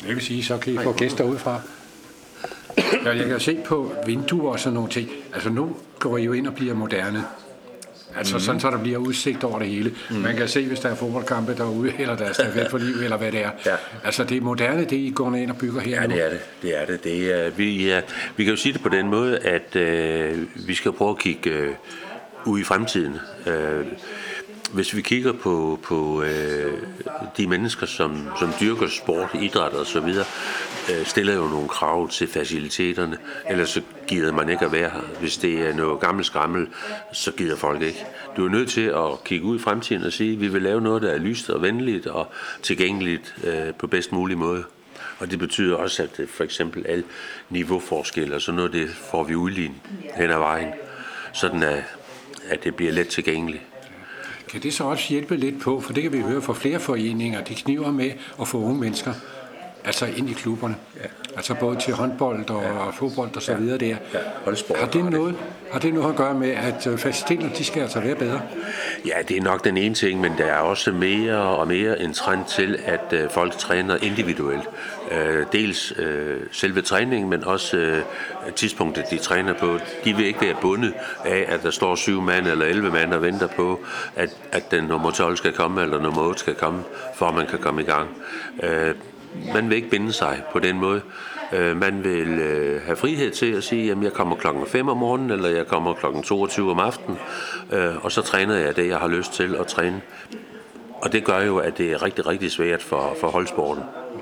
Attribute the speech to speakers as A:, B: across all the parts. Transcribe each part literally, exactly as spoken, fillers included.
A: Det vil sige, så kan I få gæster udefra. Ja, jeg kan se på vinduer og sådan nogle ting. Altså nu går I jo ind og bliver moderne. Altså mm-hmm. sådan, så der bliver udsigt over det hele. Mm. Man kan se, hvis der er fodboldkampe derude, eller der er stafet for liv, eller hvad det er. Ja. Altså det er moderne, det I går ind og bygger her.
B: Ja,
A: nu.
B: det er det. Det er det. det er, vi, er, vi kan jo sige det på den måde, at øh, vi skal prøve at kigge øh, ud i fremtiden. Øh, Hvis vi kigger på, på øh, de mennesker, som, som dyrker sport, idræt og så videre, øh, stiller jo nogle krav til faciliteterne, ellers så gider man ikke at være her. Hvis det er noget gammelt skrammel, så gider folk ikke. Du er nødt til at kigge ud i fremtiden og sige, at vi vil lave noget, der er lyst og venligt og tilgængeligt øh, på bedst mulig måde. Og det betyder også, at for eksempel alle niveauforskelle og sådan noget, det får vi udlignet hen ad vejen, sådan at, at det bliver let tilgængeligt.
A: Kan det så også hjælpe lidt på, for det kan vi høre fra flere foreninger, de kniver med at få unge mennesker altså ind i klubberne. Ja. Altså både til håndbold og ja. fodbold og så ja. videre der.
B: Ja. Holdsport.
A: Har det noget, har det noget at gøre med, at faciliteterne, de skal altså være bedre?
B: Ja, det er nok den ene ting, men der er også mere og mere en trend til, at øh, folk træner individuelt. Øh, dels øh, selve træningen, men også øh, tidspunktet, de træner på. De vil ikke være bundet af, at der står syv mand eller elleve mand og venter på, at, at den nummer tolv skal komme, eller nummer otte skal komme, for at man kan komme i gang. Øh, Man vil ikke binde sig på den måde. Man vil have frihed til at sige, at jeg kommer klokken fem om morgenen, eller jeg kommer klokken toogtyve om aftenen, og så træner jeg det, jeg har lyst til at træne. Og det gør jo, at det er rigtig, rigtig svært for, for holdsporten.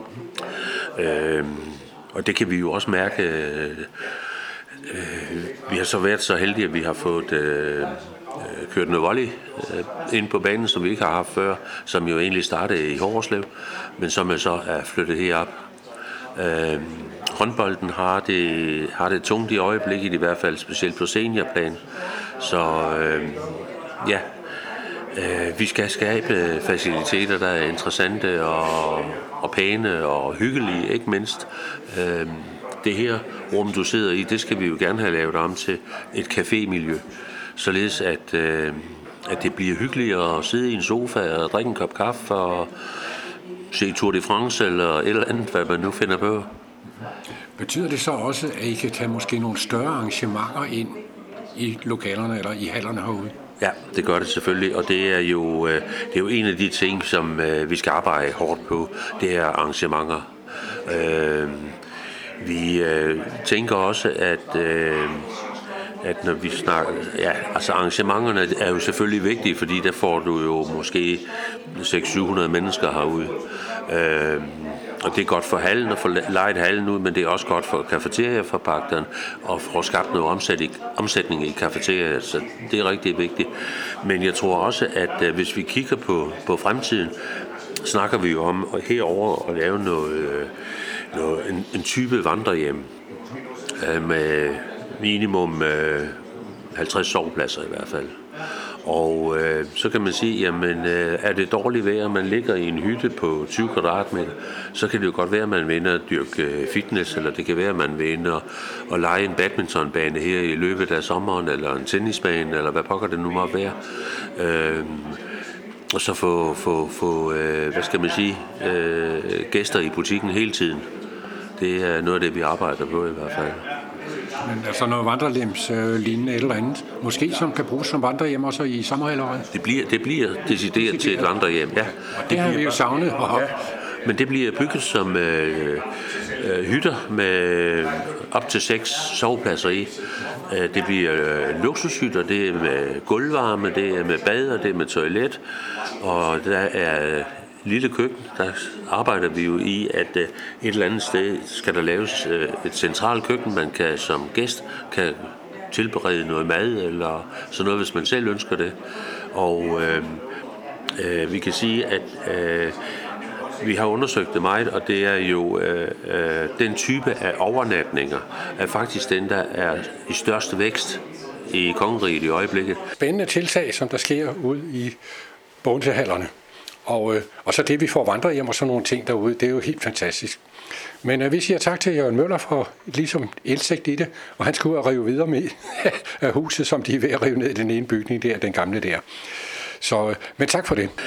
B: Og det kan vi jo også mærke. Vi har så været så heldige, at vi har fået kørt noget volley ind på banen, som vi ikke har haft før, som jo egentlig startede i Hårslev, men som er så er flyttet herop. Øh, håndbolden har det, har det tungt i øjeblikket, i hvert fald specielt på seniorplan. Så øh, ja, øh, vi skal skabe faciliteter, der er interessante og, og pæne og hyggelige, ikke mindst. Øh, det her rum, du sidder i, det skal vi jo gerne have lavet om til et cafémiljø, således at, øh, at det bliver hyggeligere at sidde i en sofa og drikke en kop kaffe og se Tour de France eller et eller andet, hvad man nu finder på.
A: Betyder det så også, at I kan tage måske nogle større arrangementer ind i lokalerne eller i hallerne herude?
B: Ja, det gør det selvfølgelig, og det er jo, det er jo en af de ting, som vi skal arbejde hårdt på, det er arrangementer. Øh, vi øh, tænker også, at øh, at når vi snakker, ja, altså arrangementerne er jo selvfølgelig vigtige, fordi der får du jo måske seks til syv hundrede mennesker herude. Øh, og det er godt for hallen at få lejet hallen ud, men det er også godt for cafeteriaforpagteren og få skabt noget omsætning, omsætning i cafeteriet, så det er rigtig vigtigt. Men jeg tror også, at øh, hvis vi kigger på, på fremtiden, snakker vi jo om at herover at lave noget, noget, en, en type vandrehjem øh, med minimum øh, halvtreds sovepladser i hvert fald. Og øh, så kan man sige, jamen øh, er det dårligt vejr, man ligger i en hytte på tyve kvadratmeter, så kan det jo godt være, at man vil ind og dyrke fitness, eller det kan være, at man vil ind og, og lege en badmintonbane her i løbet af sommeren, eller en tennisbane, eller hvad pokker det nu må være. Øh, og så få, få, få øh, hvad skal man sige, øh, gæster i butikken hele tiden. Det er noget af det, vi arbejder på i hvert fald.
A: Men altså noget vandrelems øh, lignende eller andet, måske som kan bruges som vandrehjem også i sommerhalvåret?
B: Det bliver, det bliver decideret til et vandrehjem, ja.
A: Og det har vi jo savnet. Og
B: ja. Men det bliver bygget som øh, øh, hytter med op til seks sovepladser i. Det bliver øh, luksushytter, det er med gulvvarme, det er med bad, og det er med toilet, og der er lille køkken. Der arbejder vi jo i, at et eller andet sted skal der laves et centralt køkken, man kan som gæst kan tilberede noget mad eller sådan noget, hvis man selv ønsker det. Og øh, øh, vi kan sige, at øh, vi har undersøgt det meget, og det er jo øh, øh, den type af overnatninger er faktisk den, der er i største vækst i kongeriget i øjeblikket.
A: Spændende tiltag, som der sker ud i Bogense-hallerne. Og, øh, og så det, vi får vandrehjem og sådan nogle ting derude, det er jo helt fantastisk. Men øh, vi siger tak til Jørgen Møller for ligesom indsigt i det, og han skal ud og rive videre med af huset, som de er ved at rive ned i den ene bygning der, den gamle der. Så, øh, men tak for det.